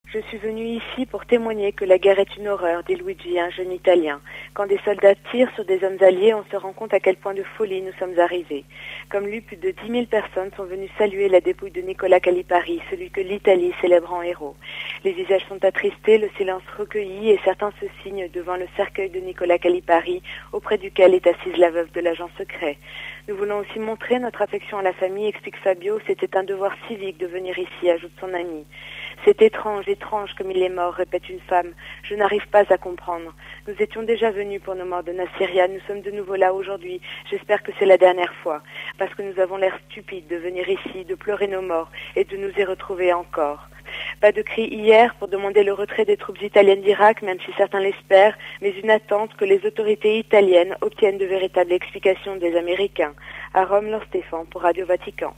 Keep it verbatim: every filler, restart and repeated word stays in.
Je suis venu ici pour témoigner que la guerre est une horreur, dit Luigi, un jeune Italien. Quand des soldats tirent sur des hommes alliés, on se rend compte à quel point de folie nous sommes arrivés. Comme lui, plus de dix mille personnes sont venues saluer la dépouille de Nicolas Calipari, celui que l'Italie célèbre en héros. Les visages sont attristés, le silence recueilli et certains se signent devant le cercueil de Nicolas Calipari, auprès duquel est assise la veuve de l'agent secret. Nous voulons aussi montrer notre affection à la famille, explique Fabio. C'était un devoir civique de venir ici, ajoute son ami. C'est étrange, étrange comme il est mort, répète une femme. Je n'arrive pas à comprendre. Nous étions déjà venus pour nos morts de Nasiriyah. Nous sommes de nouveau là aujourd'hui. J'espère que c'est la dernière fois. Parce que nous avons l'air stupides de venir ici, de pleurer nos morts et de nous y retrouver encore. Pas de cri hier pour demander le retrait des troupes italiennes d'Irak, même si certains l'espèrent, mais une attente que les autorités italiennes obtiennent de véritables explications des Américains. À Rome, Laure Stéphane pour Radio Vatican.